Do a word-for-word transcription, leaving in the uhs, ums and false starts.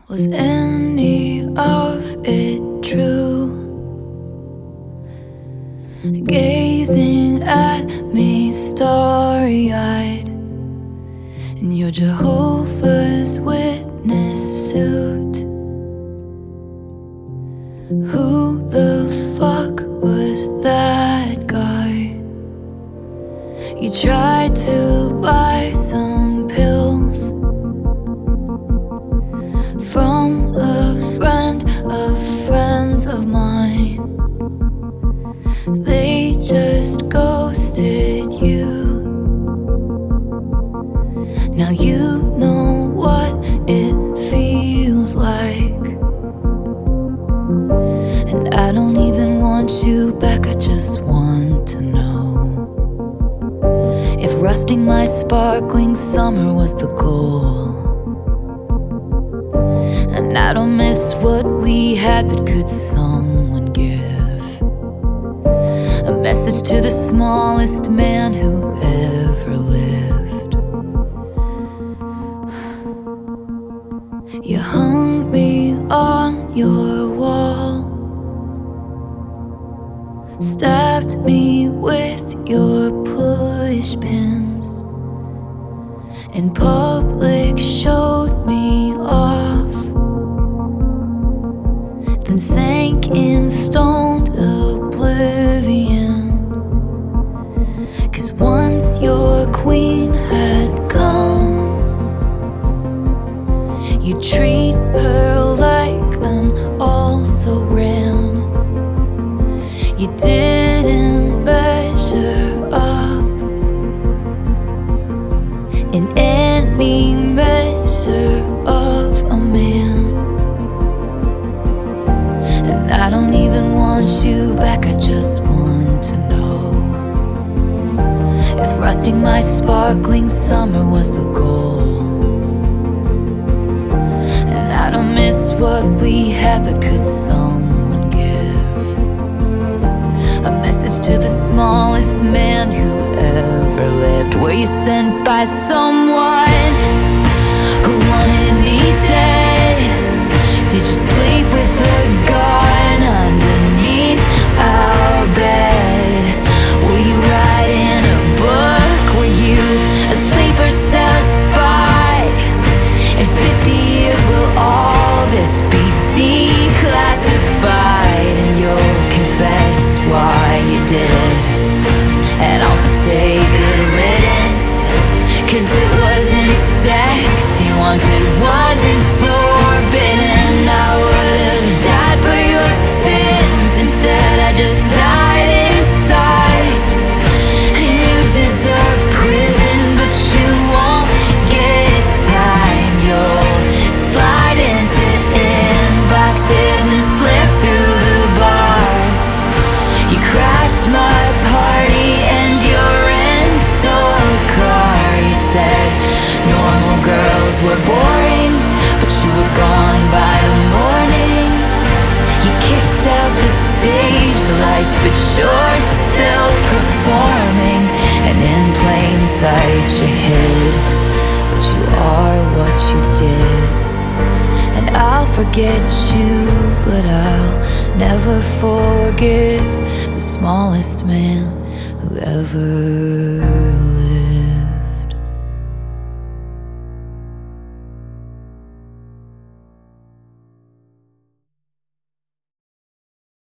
Was any of it true? Gazing at me starry-eyed in your Jehovah's Witness suit. Who the fuck was that guy? You tried to buy some pills from a friend of friends of mine. They just ghosted you. Now you know what it feels like. And I don't even want you back, I just want to know if rusting my sparkling summer was the goal. And I don't miss what we had, but could someone give a message to the smallest man who ever lived? You hung me on your wall, stabbed me with your push pins, in public showed me off, then sank in stoned oblivion. 'Cause once your queen had come, you treat her like an also-ran. You didn't measure up in any measure of a man. And I don't even want you back, I just want to know if rusting my sparkling summer was the goal. And I don't miss what we had, but could someone give a message to the smallest man who ever lived? Were you sent by someone who wanted me dead? Did you sleep with a gun underneath our bed? Were you writing a book? Were you a sleeper cell spy? In fifty years will all this be declassified, and you'll confess why you did. And I'll say good riddance, 'cause it wasn't sex you wanted, wasn't forbidden. I would've died for your sins, instead I just died inside. And you deserve prison, but you won't get time. You'll slide into inboxes and slip through the bars. You crashed my party and your rental car. You said normal girls were boring, but you were gone by the morning. You kicked out the stage lights, but you're still performing. And in plain sight you hid, but you are what you did. And I'll forget you, but I'll never forgive the smallest man who ever